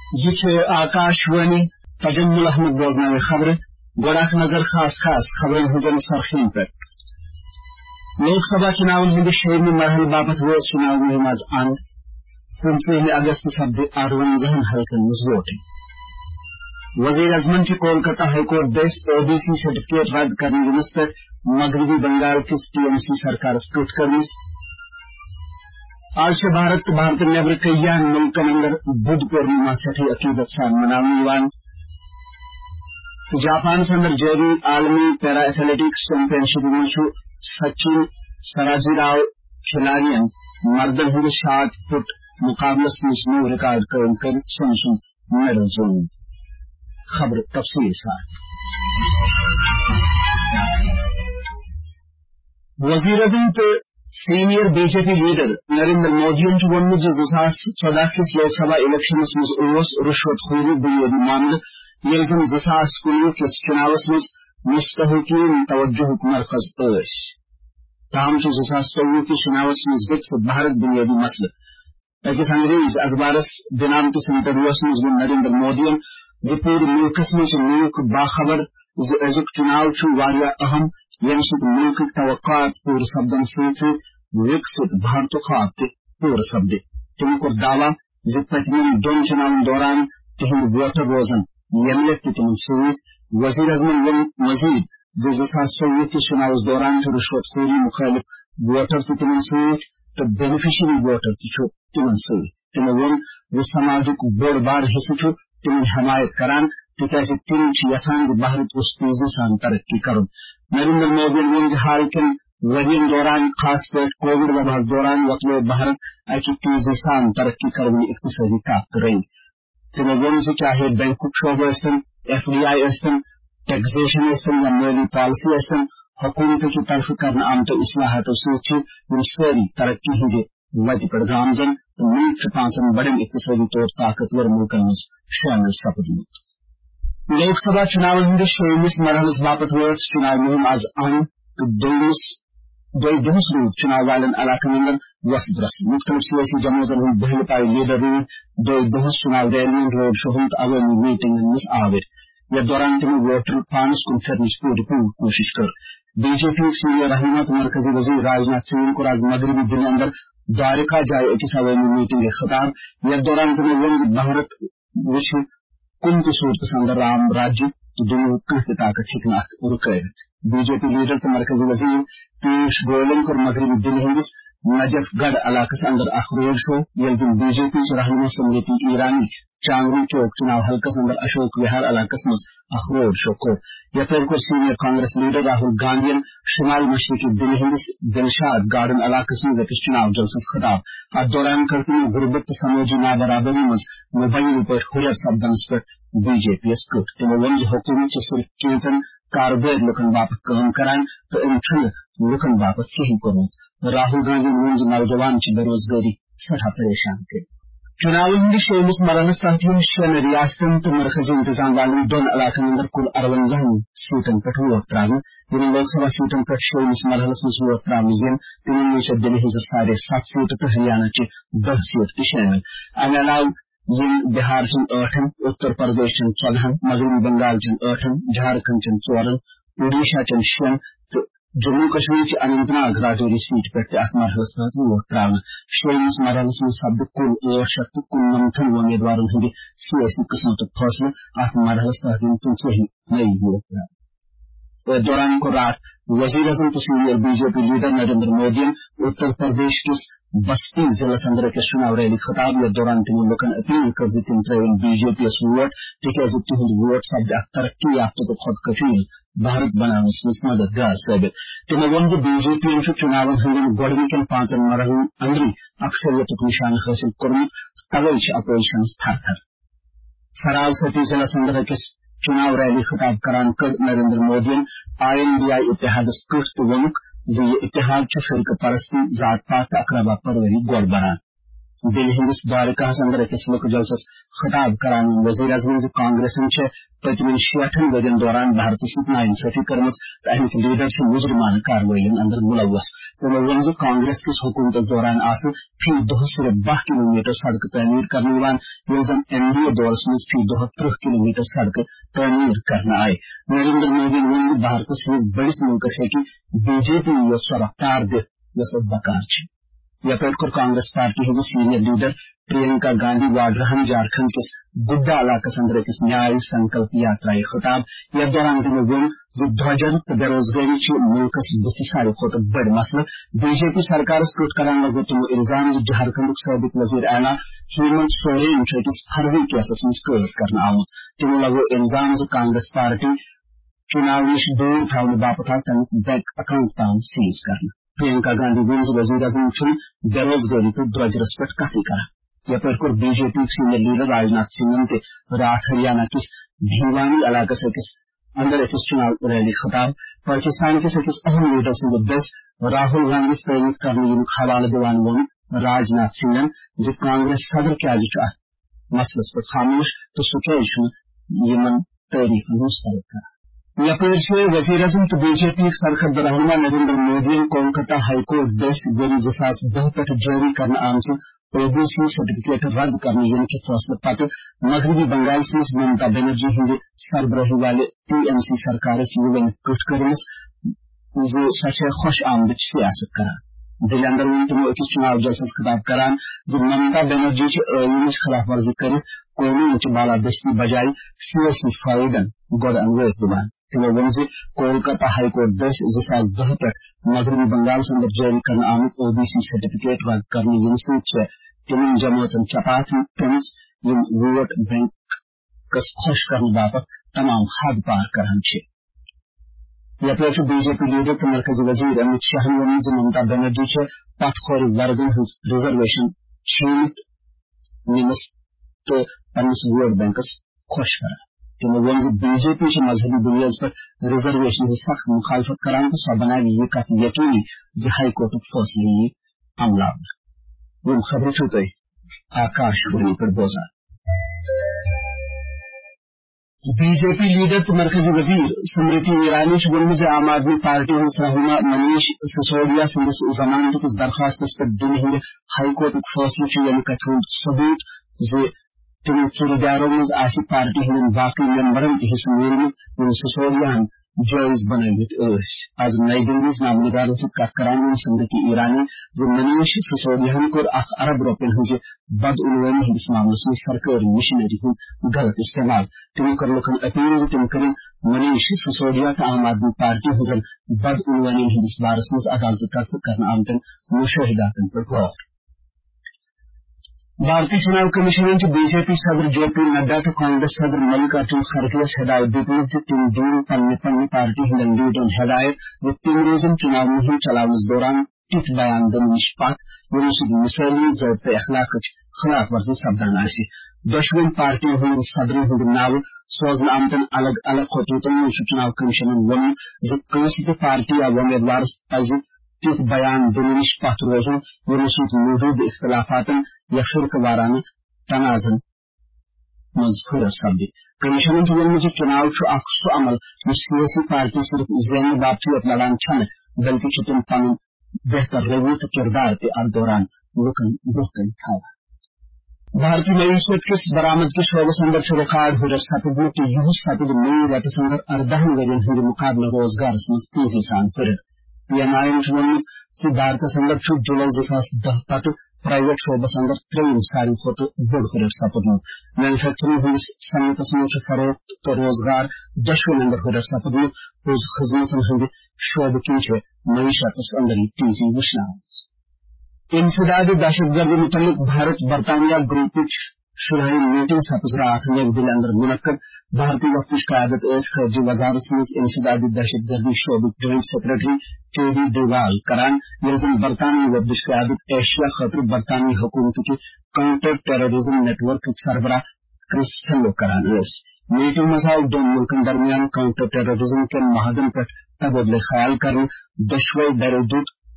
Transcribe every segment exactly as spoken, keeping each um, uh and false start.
ये आकाशवाणी तजम्मुल अहमद बोजनावे खबर गोड़ाक नजर खास खास खबरें हजन सरखीन पर लोकसभा चुनाव हिंद शेर मरहल बाबत वो चुनाव मुहिम आज आन पंद्रह अगस्त सब्द अरवंजहन हल्कन वोटिंग वजीर अजमन की कोलकाता हाईकोर्ट बेस्ट ओबीसी सर्टिफिकेट रद्द करने की निस्बत मगरबी बंगाल की टीएमसी सरकार स्कूट करनी आज से भारत भारत नेबर कल्याण मुल्कन अंदर बुध पूर्णिमा सठी अकीदत सान मनावन तो जापान से अंदर जारी आलमी पैरा एथलेटिक्स चैंपियनशिप में सचिन सराजीराव खिलाड़ियन मर्दन हिंद शाट फुट मुकाबलस में रिकॉर्ड कायम कर सुन मेडल जीत खबर तफसील साथ वजीर अजम तो senior BJP leader Narendra Modi वोन जसास चौदह किस लोकसभा इलेक्शनस मज रुश्वतखोरी बुनियादी मामले ये जसास कुनवु किस चुनावस मज मुस्तहिकीन तवज्जुह मरकज ऐश ताहम जसास चौवह कि चुनावस मज विकसित भारत बुनियादी मसले अकिस अंग्रेज अखबारस दिनांकिस इंटरव्यूस मज नरेंद्र मोदी पूरे मुल्कस मज मुल्क बाखबर अजुक चुनाव वारिया अहम यम मुल्क तवक्कात पूर सपदन से विकसित भारत ख्वाब पूर सपदे तम कोर दावा जि पतम दोन चुनाव दौरान तिहंद वोटर रोजन यमले तिम सत वजीर अजमन वन मजीद जि जसास चौवह के चुनाव दौरान रुश्वतखोरी मुखालिफ वोटर तिम सत तो बेनिफिशरी वोटर तिम सत तम वन जि समाजुक बोड़ बार हिस्से तिम हमायत करान तिकाज तिम यसान भारत उस तेजी सान तरक्की कर नरेंद्र मोदी वन हाल कन वरियन दौरान खास पे कोविड वबा दौरान वतलो भारत अकि तेजी सान तरक्की कर इक्तिसादी ताकत रही तिम वन चाहे बैंक शोबे एफडीआई टैक्सेशन या माली पॉलिसी हुकूमत की तरफ कर आमत इस्लाहात सारी तरक्की हिज वत पे गामजन तो मुल्क पांचन बड़न इक्तिसादी तौर ताकतवर मुल्कन मज शामिल सपदमुत लोकसभा चुनाव हिंद शेमिस मरहलस बापत वोत चुनाव मुहिम आज अहम तो दोस दोई दोस रूद चुनाव वालन इलाकन अंदर वसत रस मुख्तलिफ सियासी जमातन हूं बहल पाई लीडर रूद दोई दोस चुनाव रैलियन रोड शो हूं अवामी मीटिंग मिस आविर या दौरान तिम वोटर पानस कुन फिरनिश पूरी पूरी कोशिश कर बीजेपी सीनियर रहनुमा तो मरकजी वजीर राजनाथ सिंह को आज मगरबी दिन अंदर द्वारका जाए एक अवामी मीटिंग खिताब या दौरान तिम वन भारत विश्व कुन की सूरत संदर राम राज्य तो दोनों कहते ताकत हिकनाथ रुकैत बीजेपी लीडर तो मरकजी वजीर पीयूष गोयल और मगरबी दिल हिंदिस नजफगढ़ इलाकस अंदर अख रोड शो यलजिम बीजेपी रहनुमा समृति ईरानी चांगरी चौक चुनाव हल्कस अंदर अशोक विहार इलाकस मज अख रोड शो को यपर को सीनियर कांग्रेस लीडर राहुल गांधी शुमाल मशरकी दिल हिंदिस दिलशाद गार्डन इलाकस मज एक चुनाव जलसस खिताब अब दौरान करती गुरबत समोजी ना बराबरी मज मुबैन पर हुरर सब्दनस पर बीजेपी स्कूट तिम वंज हुकूमत सिर्फ चेतन कारबेर लुकन बापत काम करान तो इन ठंड लुकन बापत यही करूं राहुल गांधी वंज नौजवान की बेरोजगारी सठा परेशान कर चुनाव हिंद शेमिस मरहलस तहत शन रियासतन तो मरकजी इंतजाम वाले दोन इलाकन अंदर कुल अरवंजहन सीटन पे वोट त्रावन इन लोकसभा सीटन पे शेमिस मरहलस में वोट त्रावन तिम में दिल्ली हिज साढ़े सात सीट तो हरियाणा की दस सीट की शामिल अमे अलाव यम बिहार चन आठन उत्तर प्रदेश चन चौदहन मगरबी बंगाल चन आठन झारखंड चन चौरन ओडिशा चन शन तो जम्मू कश्मीर की अनंतनाग राजौरी सीट पर अथ मरहलस तहत वोट त्रावन शेमिस मरहलस में सब्द कुल ठ शत कुल नमथन उम्मीदवारों हिंद सियासी किस्मत फैसले अथ मरहलस तहत तुमसे ही नई वोट त्रावन दौरान को रात वजीर अजम तो senior BJP leader Narendra Modi Uttar Pradesh के बस्ती जिला संदर के चुनाव रैली खिताब या दौरान तिम लुकन अपील कर तिम त्रवन बीजेपी वोट तिकाज तुहद वोट सब्द तरक्की याफ्ता तो खुद कफील भारत बनाने मददगार साबित तिम वन बीजेपी चुनाव हंदन गोडनिकन पांचन मरहल अंदरी अक्सरियत निशान हासिल कर्मुत तवे अपोजिशन थर थर सराव सती जिला संदर के चुनाव रैली खिताब करान कर Narendra Modi I N D I इत्तेहाद स्कूट वनुक ये इत्तेहाद फिरक परस्ती जात पात अकरबा परवरी गोड़ बना दिल हिंदस द्वारकास अंदर अकिस लुक जलसस खिताब करान वजीर अजम कांग्रेस पतमिन शेठन वरियन दौरान भारत सत नाइंसाफी कर्मस अमिक लीडर मुजरिमाना कार्रवाइन अंदर मुलवस तमो वोन कांग्रेस किस हुकूमत दौरान आस फी दोह सिर्फ बह किलोमीटर सड़क तमीर करने ये जन एनडीए दौरस मज फी दोह त्रुह किलोमीटर सड़क तमीर करना आए नरेंद्र मोदी वोन भारत मज बड़िस मुल्कस है कि बीजेपी यह रफ्तार दि यस बकार यपैट कर कांग्रेस पार्टी हज सीनियर लीडर प्रियंका गांधी वाड्राहन झारखंड किस गुड्डा इलाकस अंदर किस न्याय संकल्प यात्रा खिताब यथ दौरान तमो वोन ध्वजन तो बेरोजगारी मुल्कस बुथ सारे खुद बड़ मसल बीजेपी सरकार कट करान लगो तमो इल्जाम झारखंड सबक वजीर आला हेमंत सोरेन किस फर्जी केसस मज कैद कर आमुत तमो लगो इल्जाम कांग्रेस पार्टी चुनाव नश दूर थवन बापत तमिक बैंक अकाउंट ताम सीज कर प्रियंका गांधी वोन वजीर अजम बेरोजगारी तो द्रजरस पे कथ कर यपैट कर BJP senior leader Rajnath Singh ते रात हरियाणा किस भिवानी इलाकस अकिस अंदर अकिस चुनाव रैली खिताब पाकिस्तान किस अकिस अहम लीडर सद दस राहुल गांधी तैनात करने हवाला दिवान वोन राजनाथ सिंह कांग्रेस सदर क्या मसलस पे खामोश तो सह क्या तारीख मुस्तरद कर यपैर से वजीर अजम तो बीजेपी सरखद रहनुमा नरेंद्र मोदी कोलकाता हाईकोर्ट दस जरी जसास दह पे जारी करना आमच ओबीसी सर्टिफिकेट रद्द करने यानी कि फैसले पत्र मगरबी बंगाल से ममता बनर्जी हिंद सरबराही वाले टीएमसी सरकार वन कट करमस सच खुश आमद सियासत करा दिल अंदर वन तमो अकिस चुनाव जलसस खिताब करान ममता बनर्जी आईन खिलाफ वर्जी कर कौमी बालादस्ती बजाय सियासी फायदन गोद अंग्रेज दिवान तमो वन कोलकाता हाईकोर्ट दस जसास दह पे मगरबी बंगाल अंदर जारी करना आमुत ओबीसी सर्टिफिकेट रद्द करने yin सह तिमन जमातन चपात तमस यम वोट बैंक कस खुश करने बापत तमाम हद पार करान यपैट बीजेपी लीडर तो मरकजी वजीर अमित शाह वन ममता बनर्जी पथखोर वर्गन हज रिजर्वेशन छीनित निमस तो पन्नस वोट बैंकस खुश कर तमो वन बीजेपी मजहबी बुनियाद पर रिजर्वेशन की सख्त मुखालफत करान तो सह बनाए ये कथ यकीनी हाईकोर्ट फैसले ये अमला यम खबर छुत आकाशवाणी पर बोजा बीजेपी लीडर तो मरकजी वजीर स्मृति ईरानी वोन आम आदमी पार्टी हज रहनुमा मनीष सिसोदिया संदस जमानत किस दरखास्त पे दिन हिंद हाईकोर्ट फैसले यानी कथ सबूत तमो किरदारों मज आस पार्टी हंदन बाकी मेंबरन तह हिस्स नीलमुत सिसोदियान जायज बनावित आज नई दिल्ली नामनिगारों से कथ करान स्मृति ईरानी मनीष सिसोदियान कोर अख अरब रुपयन हज बदउनवानी हंदिस मामलस में सरकारी मिशनरी हूं गलत इस्तेमाल तमो कर लुकन अपील तम कर मनीष सिसोदिया तो आम आदमी पार्टी हजन बदउनवानी हंदिस बारस मज अदालत तरफ करना आमतन मुशाहिदातन पर गौर भारतीय चुनाव कमीशन बीजेपी सदर जेपी नड्डा तो कांग्रेस सदर मल्लिकार्जुन खड़गे हिदायत दितुन तिम दिन पन्ने पन्ने पार्टी हंदन लीडरन हिदायत तिम रोजन चुनाव मुहिम चलावनस दौरान तिथ बयान दिन निष्पात यूनिवर्सिटी मिसाली जबत अखलाक खिलाफ वर्जी सपदान दशवन पार्टी हंद सदर हंद नाव सोजन आमतन अलग अलग खतूतन चुनाव कमीशन वन कंस पार्टी या उम्मीदवार पज तिथ बयान दिन निष्पात रोजन यूनिवर्सिटी मौजूद इख्तलाफातन या फिरक वाराना तनाजन मजहूर सब्द कमीशन वन चुनाव सह अमल सियासी पार्टी सिर्फ जैन बापत लड़ान छन बल्कि तम पन बेहतर रवैये तो किरदार ते अत दौरान लुकन ब्रोह थावा भारतीय मईशत किस बरामद के शोबस अंदर रिकॉर्ड हुर सपद कि यह सपद नई रतस अंदर अर्दहन वरियन हंद मुकाबला रोजगार मज तेजी सान हुर पीएनआईएन वोन भारत अंदर जुलाई जसास दह पत प्राइवेट शोबस अंदर त्रेम सारी खुद बड़ हुर सपदमुत मैन्युफैक्चरिंग हंदिस सनतस मज फरोख्त तो रोजगार दशवन अंदर हुर सपदमुत उस खिदमतन हंद शोब किंच मईशतस अंदर तेजी वुश्न इंसदाद दहशतगर्दी मुतल्लिक भारत बरतानिया ग्रुप शुराही मीटिंग सपज रात नई दिल्ली अंदर मुनक्कद भारतीय वफ्त क़यादत खर्जी वजारत मज इंसदादी दहशतगर्दी शोबक joint secretary K D Dewal करान यजन बरतानी वफ्त क़यादत एशिया खतर बरतानी हुकूमत के काउंटर टेररिज्म नेटवर्क सरबरा क्रिस्टलो करान मीटिंग मसाइल दोनों मुल्कन दरमियान काउंटर टेररिज्म के महादन पर तबादले ख्याल कर दशवाई दरदूत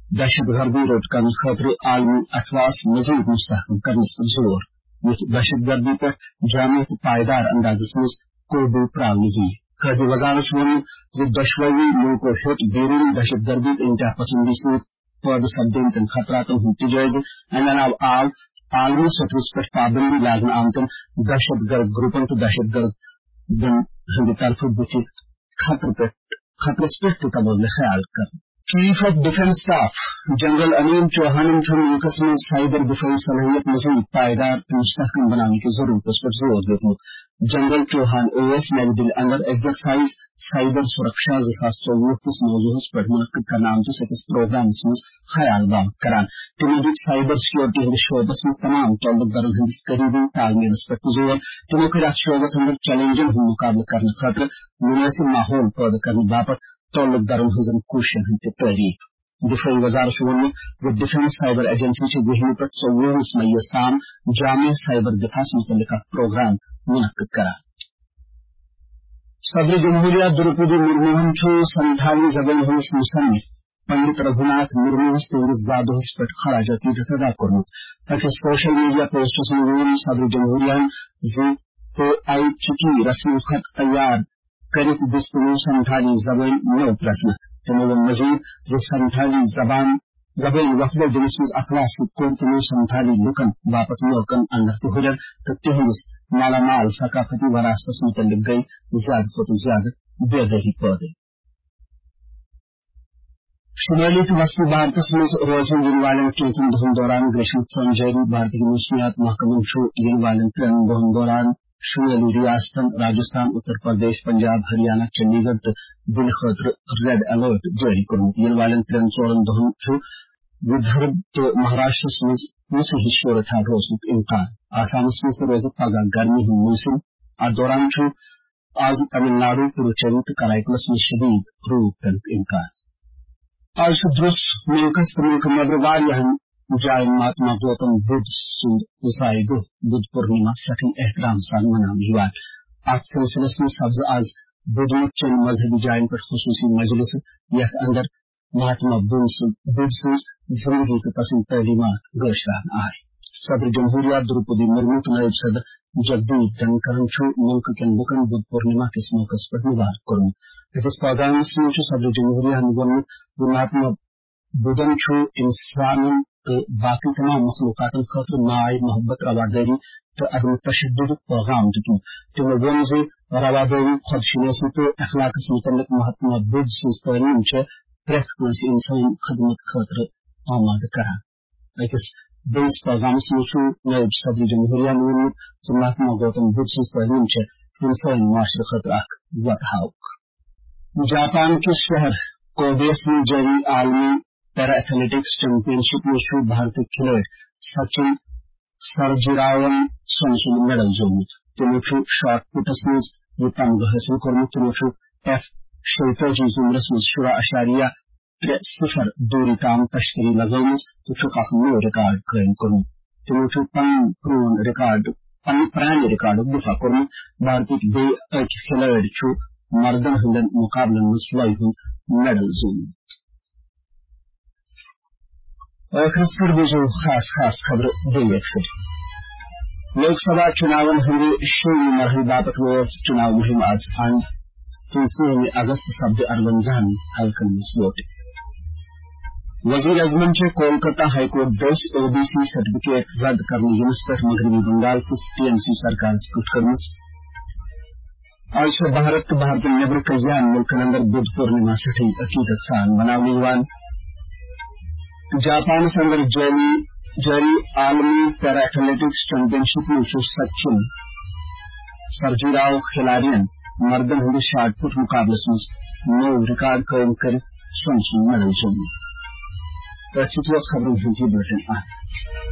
दहशत गर्दी रोक करने खतरे आलमी अथवास मजीद मुस्तहकम करने पर जोर युथ दहशत गर्दी पर जामियत पायदार अंदाज से कोबू प्रावली खज वजारत वन जो दशवाई मुल्क हित बेरून दहशत गर्दी इंतहा पसंदी से पद सब्दन तन खतरातन हुई जायज अनाव आव आलमी सतह पर पाबंदी लागन आमतन दहशत गर्द ग्रुपन तो दहशत गर्द हिंदी तरफ बुची खतर खतरे स्पष्ट तबदले ख्याल कर chief of defence staff general Anil Chauhan ने मुल्क में साइबर दिफाई सलाहियत मजीद पायदार मुस्तहकम बनाने की जरूरत पर जोर देते जनरल चौहान ओएस नई दिल्ली अंदर एक्सरसाइज साइबर सुरक्षा जसास चौवह किस मौजूद पर मुनक्किद का नाम तो सिक्स प्रोग्राम में ख्याल बात करान तिमोदी साइबर सिक्योरिटी हिंद शोबस में तमाम तल्लुकदारों हिंद करीबी तालमेल पर जोर तिमो के शोबस अंदर चैलेंजन मुकाबला करने खातर मुनासिब माहौल पैदा करने बाबत तल्लुकदारों हिंद कोशिश हिंद तहरीक दिफाई वजारत ने जो डिफेंस साइबर एजेंसी से दिल्ली पर चौवह मई शाम जामिया साइबर दिफा से मुतल्लिक प्रोग्राम मुनक्किद करा सदर जमहूरिया द्रौपदी मुर्मू संथाली जबन हंस मुसन्निफ पंडित रघुनाथ मुर्मू जादो पर खराज अकीदत अदा करनु ताकि सोशल मीडिया पोस्टर्स में सदर जमहूरिया जी को आई चुकी रस्म खत तैयार करित दिस्तनु संथाली जबन नौ प्रश्न तमो मजीद जो संथाली जबान जबन वफद जिनिस अखलास कोर्तनु संथाली लुकन बापत मोकन अंदर हुजर तहस मालामाल सकाफती वरासत मुतल्लिक गई ज्यादा खुद ज्यादा बेदरी पौधे शुमाली वस्ती भारत में रोजन इन वालन केतन दोहन दौरान ग्रीष्मोत्सव जारी भारतीय मौसमियात महकमन शो इन वालन त्रन दोहन दौरान शुमाली रियासतन राजस्थान उत्तर प्रदेश पंजाब हरियाणा चंडीगढ़ दिन खतर रेड अलर्ट जारी कर इन वालन त्रन चौरन दोहन शो विदर्भ तो महाराष्ट्र में मुझसे हिस्सों था रोज इम्कान आसाम में रोज पगा गर्मी ही मौसम आ दौरान शो आज तमिलनाडु पुडुचेरी कराईकुलस में शदीद रूप इम्कान आज दुरुस मुल्कस मुल्क मगरबार यहन जाय महात्मा गौतम बुद्ध सुंद उसाइगो बुद्ध पूर्णिमा सठी एहतराम सान मना विवाद आज सिलसिले में सब्ज आज बुद्ध चंद मजहबी जायन पर खुसूसी मजलिस यह अंदर महात्मा बुद्ध से जिंदगी की तस्म तलीमात गोश रहना है सदर जमहूरिया द्रौपदी मुर्मू नायब सदर जगदीप धनकरण छो मुल्क के बुकन बुद्ध पूर्णिमा के मौके पर मुबारक करूं इस प्रोग्राम में सदर जमहूरिया ने महात्मा बुद्धन छो इंसान तो बाकी तमाम मखलूकातन खतर माय मोहब्बत रवादारी तो अदम तशद्दुद पैगाम दितु तो वन से रवादारी खुदशनासी तो अखलाक से मुतल्लिक महात्मा बुद्ध से तरीम छे प्रेथ कनसी इंसान खदमत खतर आमाद करा लेकिन बेस पैगाम में छो नायब सदर जमहूरिया ने महात्मा गौतम बुद्ध से तरीम छे इंसान माशर खतर वतहाउक जापान के शहर कोबेस में जारी आलमी पैरा एथलेटिक्स चैंपियनशिप में शो भारतीय खिलाड़ी सचिन सरजिरावन सोनसुल मेडल जोमुत तिमुचु शॉट पुटस में ये तमगा हासिल करनु तिमुचु एफ शेल्टरजी जुमरस में शुरा अशारिया त्रे सिफर दूरी काम तश्तरी लगाउनु तुचु काखनु रिकॉर्ड कायम करनु तिमुचु पन प्रोन रिकॉर्ड पन प्राण रिकॉर्ड दिफा करनु भारतीय बे एक खिलाड़ी छु मर्दन हंदन मुकाबलन मुस्लाई हु मेडल जोमुत और खिस्तर भी जो खास खास खबर देंगे फिर लोकसभा चुनाव हिंदी शून्य मरहल बाबत वो चुनाव मुहिम आज आन में अगस्त शब्द अरबंजान हल्कन वोट वजीर अजमन से कोलकाता हाईकोर्ट दस ओबीसी सर्टिफिकेट रद्द करने यूनिस पर मगरबी बंगाल की टीएमसी सरकार स्पुट करने आज से भारत भारत नेबर कल्याण मुल्क अंदर बुद्ध पूर्णिमा सठी अकीदत सान मनावलीवान जापान से अंदर जारी जारी आलमी पैरा एथलेटिक्स चैंपियनशिप में सचिन सरजीराव खिलाड़ियन मर्दन हिंदी शॉट पुट मुकाबले में नौ रिकॉर्ड कायम कर सोनसुल मेडल जोड़ी प्रस्तुत खबरों बुलेटिन